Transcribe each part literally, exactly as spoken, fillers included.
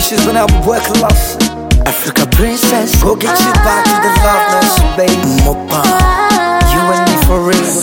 Issues when I work lost. Africa princess, go get you back to the loveness, baby. Mopa, you and me for real.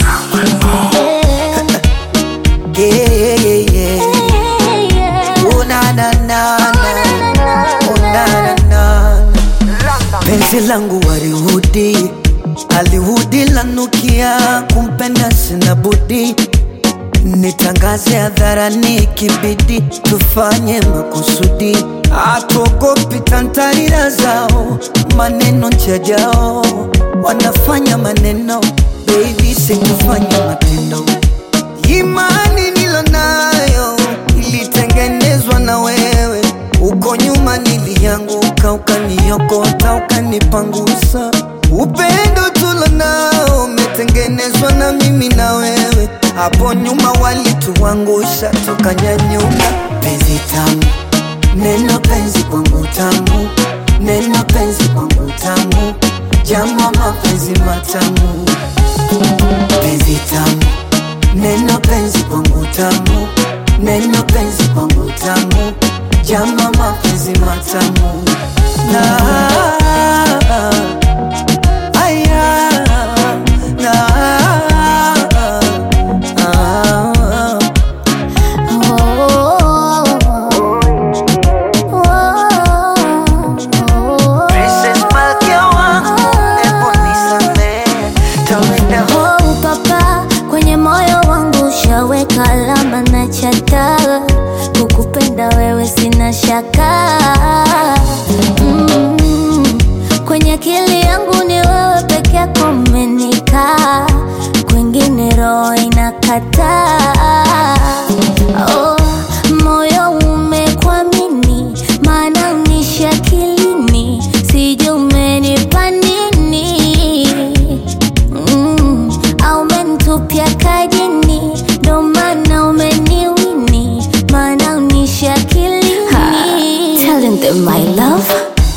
Yeah, yeah, yeah. Oh na na na na, oh na na na. Penzi langu warihudi, Hollywoodi lanukia, kumpenda sina budi. Nitangaze hadharani kibidi, tufanye makusudi. Hatuogopi tantarira zao, maneno chajao. Wanafanya maneno, baby sikufanya matendo. Imani nilonayo ilitengenezwa na wewe. Uko nyuma nilianguka, ukaniokota, ukanipangusa. Upendo tulonao umetengenezwa na mimi na wewe. Hapo nyuma walituangusha, tukanyanyuka. Penzi tamu, neno penzi kwangu tamu. Neno penzi kwangu tamu, jamu mapenzi matamu. Penzi tamu, neno penzi kwangu tamu. Neno penzi kwangu tamu, jamu mapenzi matamu. Na aya na alama na chata, kukupenda wewe sina shaka. mm, Kwenye akili yangu ni wewe peke yako umenikaa, kwingine roho inakataa. Oh, moyo umekuamini, maana unishi akilini, sijui umenipa nini. mm, Au umenitupia kajini, ndo maana umeniwini, maana unishi akilini. Telling them my love,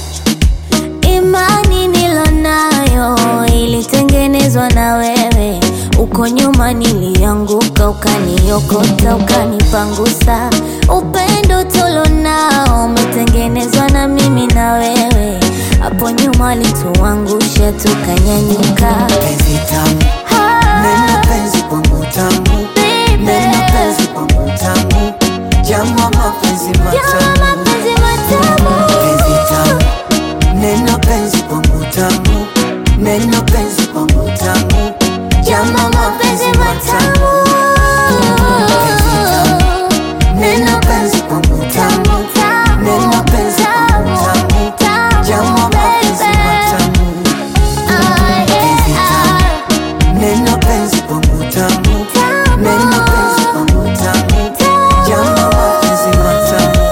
imani nilonayo ilitengenezwa na wewe. Uko nyuma nilianguka, ukaniokota, ukanipangusa. Upendo tulonao umetengenezwa na mimi na wewe. Hapo nyuma walituangusha, tukanyanyuka. Penzi tamu, neno penzi kwangu tamu. Neno penzi kwangu tamu, jamu mapenzi matamu. Penzi tamu, neno penzi kwangu tamu. Neno penzi kwangu tamu, jamu mapenzi matamu. Penzi tamu, neno penzi kwangu tamu. Neno penzi kwangu tamu, jamu mapenzi matamu. Penzi tamu, neno penzi kwangu tamu. Neno penzi kwangu tamu, jamu mapenzi matamu.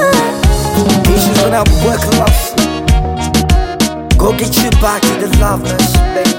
Issues when I work lost. Go get you back to the loveless, baby.